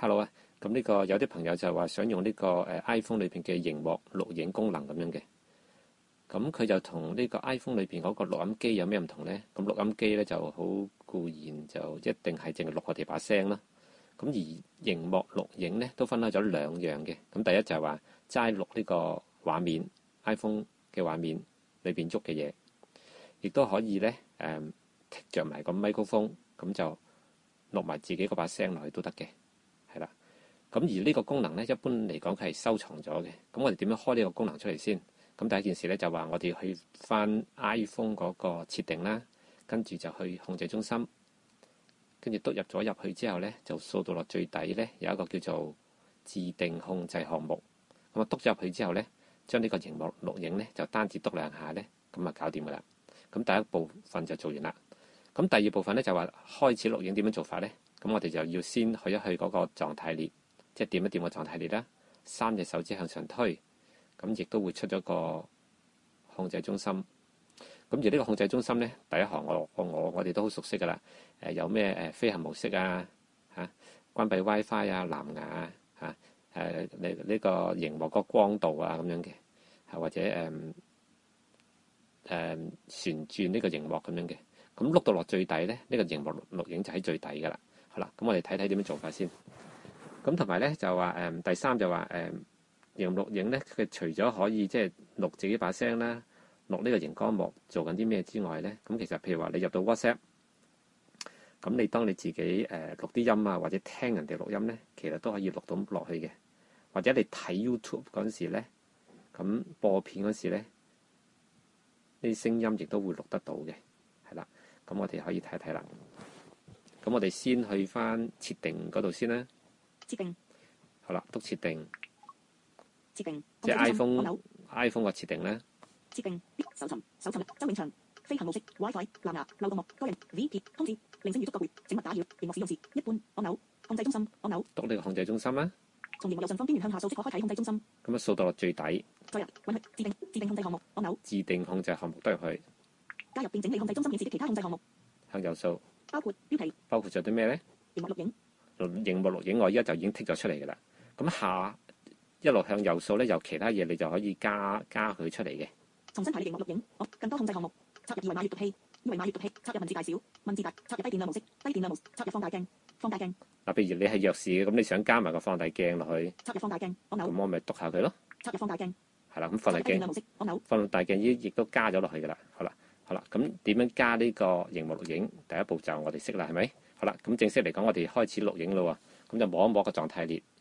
Hello 啊，咁呢個有啲朋友就話想用呢個iPhone 裏邊嘅熒幕錄影功能咁樣嘅，咁佢就同呢個 iPhone 裏邊嗰個錄音機有咩唔同呢？咁錄音機咧就好固然就一定係淨係錄我哋把聲啦。咁而熒幕錄影咧都分開咗兩樣嘅。咁第一就係話齋錄呢個畫面 iPhone 嘅畫面裏邊喐嘅嘢，亦都可以咧剔着埋個咪高峰，咁就錄埋自己嗰把聲落去都得嘅。係啦，咁而呢個功能咧，一般嚟講佢係收藏咗嘅。咁我哋點樣開呢個功能出嚟先？咁第一件事咧就話我哋去翻 iPhone 嗰個設定啦，跟住就去控制中心，跟住篤入咗入去之後咧，就掃到落最底咧有一個叫做自定控制項目。咁啊篤咗入去之後咧，將呢個熒幕錄影咧就單止篤兩下咧，咁啊搞掂噶啦。咁第一部分就做完啦。咁第二部分咧就話開始錄影點樣做法咧？咁我哋就要先去一去嗰個狀態列，即係點一點個狀態列啦。三隻手指向上推，咁亦都會出咗個控制中心。咁而呢個控制中心咧，第一行我哋都好熟悉噶啦。有咩飛行模式啊，關閉 WiFi 啊，藍牙啊，呢個熒幕個光度啊咁樣嘅，或者旋轉呢個熒幕咁樣嘅。咁碌到落最底咧，呢個熒幕錄影就喺最底噶啦。好啦，咁我哋睇睇點樣做法先。咁同埋咧就話第三就話熒幕錄影咧，佢除咗可以即係錄自己把聲啦，錄呢個熒光幕做緊啲咩之外咧，咁其實譬如話你入到 WhatsApp，咁你當你自己錄啲音啊，或者聽人哋錄音咧，其實都可以錄到落去嘅。或者你睇 YouTube 嗰陣時咧，咁播片嗰時咧，呢啲聲音亦都會錄得到嘅，係啦。咁我哋可以睇一睇啦。咁我哋先去翻設定嗰度先啦。 設定。 好啦，篤設定。 設定。 即係 iPhone 個設定咧。 設定。搜尋。周永祥。飛行模式。WiFi。藍牙。漏洞幕。個人。VP。通知。鈴聲與觸覺會。請勿打擾。螢幕使用時。一般。按鈕。控制中心。按鈕。篤呢個控制中心啦。 從螢幕右上方邊緣向下掃即可開啟控制中心。 咁啊掃到落最底。 再入。允許。自定控制項目。按鈕。 自定控制項目都入去。 加入並整理控制中心顯示的其他控制項目。 向右掃。 包括標題。 包括咗啲咩咧？ 螢幕錄影。 熒幕錄影我依家就已經剔咗出嚟㗎啦。咁下一路向右掃咧，有其他嘢你就可以加佢出嚟嘅。 重新排列熒幕錄影。更多控制項目。插入二維碼閱讀器。二維碼閱讀器。插入文字大小。文字大。插入低電量模式。低電量模式。插入放大鏡。放大鏡。 嗱，譬如你係弱視嘅，咁你想加埋個放大鏡落去。 插入放大鏡。按鈕。 咁我咪篤下佢咯。 插入放大鏡。 係啦，咁放大鏡。 按鈕。 放大鏡亦都加咗落去㗎啦。好啦，咁點樣加呢個熒幕錄影？第一步就我哋識啦，係咪？好啦，咁正式嚟講，我哋開始錄影咯喎。咁就摸一摸個狀態列。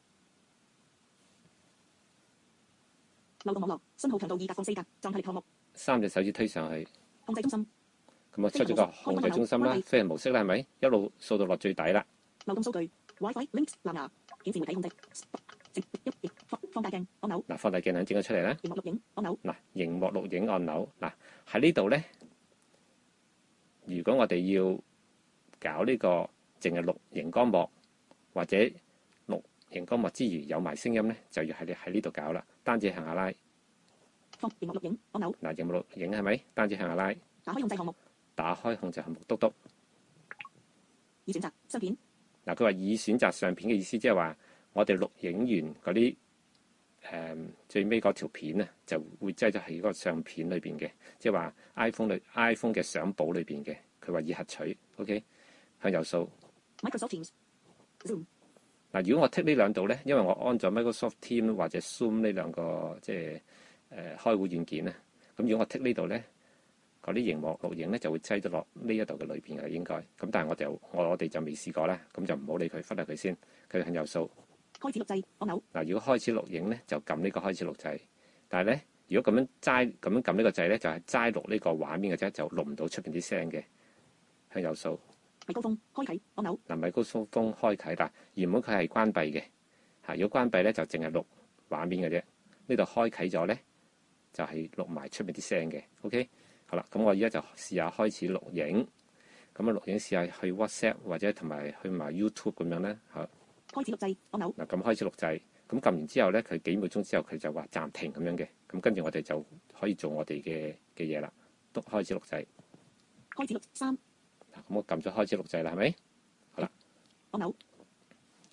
漏洞網絡，信號強度2格4格，狀態列項目。 三隻手指推上去。 控制中心。 咁我出咗個控制中心啦，飛行模式啦，係咪？一路掃到落最底啦。 漏洞數據 ，WiFi Links 藍牙，顯示媒體控制。放大鏡按鈕。 嗱，放大鏡兩整咗出嚟啦。 熒幕錄影按鈕。 嗱，熒幕錄影按鈕。嗱，喺呢度咧，如果我哋要搞呢個淨係錄熒光幕或者錄熒光幕之餘有埋聲音咧，就要喺呢度搞啦。單指向下拉。 熒幕錄影按鈕。 嗱，熒幕錄影係咪？單指向下拉。 打開控制項目。 打開控制項目，篤篤。 已選擇相片。 嗱，佢話已選擇相片嘅意思，即係話我哋錄影完嗰啲最尾嗰條片啊，就會擠咗喺嗰個相片裏邊嘅，即係話 iPhone 嘅相簿裏邊嘅。佢話已核取 ，OK， 向右掃。 Microsoft Teams Zoom。 嗱，如果我剔呢兩度咧，因為我安咗 Microsoft Teams 或者 Zoom 呢兩個即係開會軟件啊，咁如果我剔呢度咧，嗰啲熒幕錄影咧就會擠咗落呢一度嘅裏邊嘅應該。咁但係我哋就未試過啦，咁就唔好理佢，忽略佢先。佢向右掃。 開始錄製按鈕。嗱， 如果開始錄影咧，就撳呢個開始錄製。但係咧，如果咁樣撳呢個掣咧，就係齋錄呢個畫面嘅啫，就錄唔到出邊啲聲嘅。向右掃。 米高峰開啟按鈕。 米高峰開啟啦。原本佢係關閉嘅。如果關閉咧，就淨係錄畫面嘅啫。呢度開啟咗咧，就係錄埋出邊啲聲嘅。OK。好啦，咁我而家就試下開始錄影。咁啊，錄影試下去 WhatsApp 或者同埋去埋 YouTube 咁樣咧。好。 開始錄製按鈕。 嗱，咁開始錄製。咁撳完之後咧，佢幾秒鐘之後佢就話暫停咁樣嘅。咁跟住我哋就可以做我哋嘅嘢啦。都開始錄製。 開始錄3。 嗱，咁我撳咗開始錄製啦，係咪？好啦。 按鈕。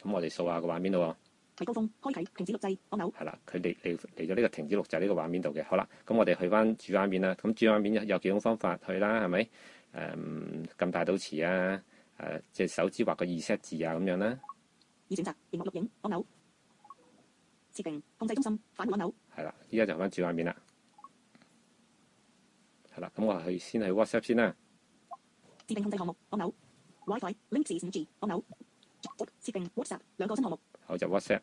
咁我哋掃下個畫面度喎。 米高峰開啟停止錄製按鈕。 係啦，佢嚟咗呢個停止錄製呢個畫面度嘅。好啦，咁我哋去翻主畫面啦。咁主畫面有幾種方法去啦，係咪？撳大到詞啊，隻手指畫個 Z 字啊咁樣啦。 已選擇螢幕錄影按鈕。設定控制中心反按鈕。 係啦，依家就翻主畫面啦。係啦，咁我先去 WhatsApp 先啦。 設定控制項目按鈕。WiFi link 至 5G 按钮。設定 WhatsApp 兩個新項目。 好就 WhatsApp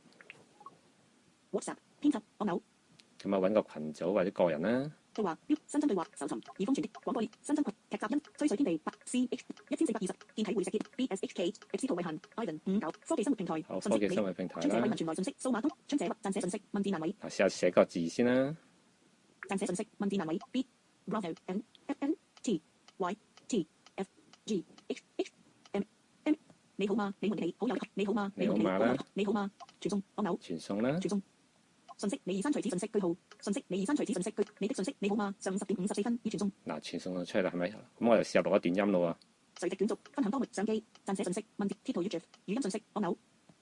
編輯按钮。 咁啊揾個群組或者個人啦。 對話標新增對話搜尋已封存的廣播列新增群劇集因追水天地8CH 1420健體會石結 BSHK X 圖為痕 Ivan 59科技生活平台。 好，科技生活平台春姐為啦。 民傳來信息數碼通春姐撰寫信息文字難位。 試下寫個字先啦。 撰寫信息文字難位 B Bravo N F N T Y T F G H H M M 你好嗎？你們你好友你好嗎？ 你好嗎啦。 你好嗎？傳送按鈕。 傳送啦。 傳送信息你已刪除此信息句號。信息你已刪除此信息句你的信息你好嗎？上午10點54分已傳送。 嗱，傳送咗出嚟啦，係咪？咁我就試下錄一段音咯喎。 垂直卷軸分享多媒相機撰寫信息文字貼圖 YouTube 語音信息按鈕。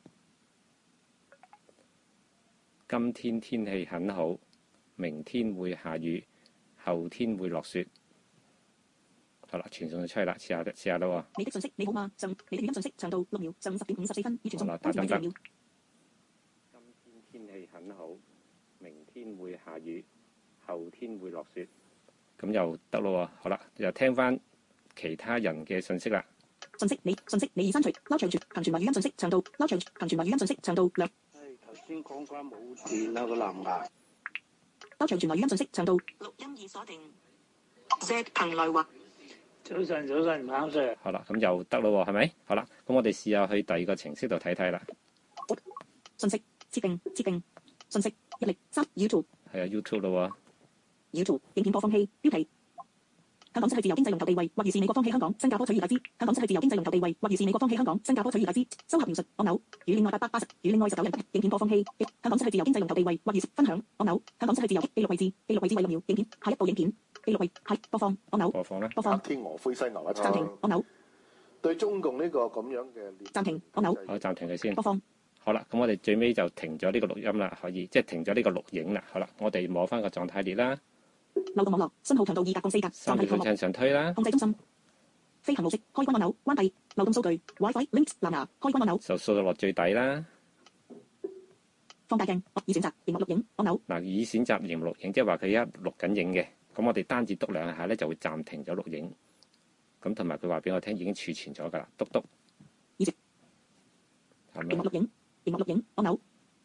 今天天氣很好，明天會下雨，後天會落雪。好啦，傳送咗出嚟啦，試下啦喎。 你的信息你好嗎？你的語音信息長度6秒，上午10點54分已傳送。 好啦，打得。今天天氣很好，明天會下雨，後天會落雪。咁又得咯喎。好啦，又聽翻其他人嘅信息啦。 信息你已刪除，撈長傳埋語音信息長度，撈長傳埋語音信息長度略。 頭先講過冇電啦個藍牙。 撈長傳埋語音信息長度。 錄音已鎖定。Z 憑來話。 早晨，唔啱 Sir。 好啦，咁又得咯喎，係咪？好啦，咁我哋試下去第二個程式度睇睇啦。 信息設定信息103 YouTube。 係啊 ，YouTube 咯喎。YouTube 影片播放器標題。香港失去自由經濟龍頭地位，或預示美國放棄香港、新加坡取而代之。香港失去自由經濟龍頭地位，或預示美國放棄香港、新加坡取而代之。收合描述按鈕。與另外880與另外19人影片播放器。香港失去自由經濟龍頭地位，或預示分享按鈕。香港失去自由記錄位置為6秒影片。下一部影片記錄位係播放按鈕。 播放啦。 播放。 天鵝灰犀牛一暫停按鈕。 對中共呢個咁樣嘅暫停按鈕。 好，暫停佢先。 播放。 好啦，咁我哋最尾就停咗呢個錄音啦，可以即係停咗呢個錄影啦。好啦，我哋摸翻個狀態列啦。 流動網絡信號強度2格共4格。 3條向上推啦。 控制中心。飛行模式開關按鈕關閉。流動數據 WiFi Link 藍牙開關按鈕。 就掃到落最底啦。 放大鏡已選擇螢幕錄影按鈕。 嗱，已選擇螢幕錄影，即係話佢一錄緊影嘅，咁我哋單字篤兩下咧就會暫停咗錄影。咁同埋佢話俾我聽已經儲存咗㗎啦，篤篤。 移植。 係咪？ 螢幕錄影按鈕。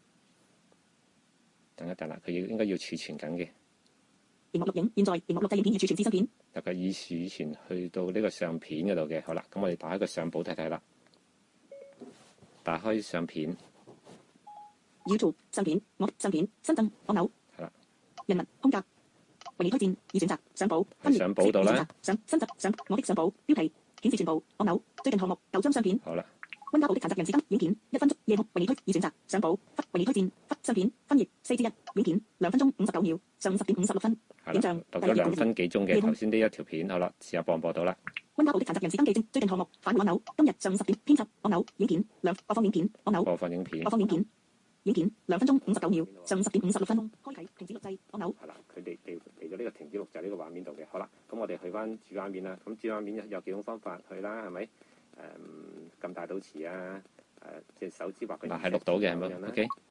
等一等啦，佢應該要儲存緊嘅。 螢幕錄影，現在螢幕錄製影片已儲存至新片。 大概已儲存去到呢個相片嗰度嘅，好啦，咁我哋打開個相簿睇睇啦。打開相片。 YouTube 相片，相片新增按鈕。 係啦。 人物空格。為你推薦已選擇相簿。 喺相簿度啦。 新集我的相簿標題顯示全部按鈕。最近項目9張相片。 好啦。 溫家寶的殘疾人士燈影片1分鐘夜幕為你推已選擇相簿為你推薦相片分頁4之1影片2分鐘59秒上午10點56分影像讀咗2分幾鐘嘅頭先呢一條片，好啦，試下播唔播到啦。 溫家寶的殘疾人士登記證最近項目返回按鈕今日上午10點編輯按鈕影片2播放影片按鈕播放影片 2分鐘59秒上午10點56分開啟停止錄製按鈕。 係啦，佢哋嚟咗呢個停止錄製呢個畫面度嘅，好啦，咁我哋去翻主畫面啦。咁主畫面有幾種方法去啦，係咪？撳大到詞啊，隻手指畫佢。嗱，係錄到嘅係咪？OK。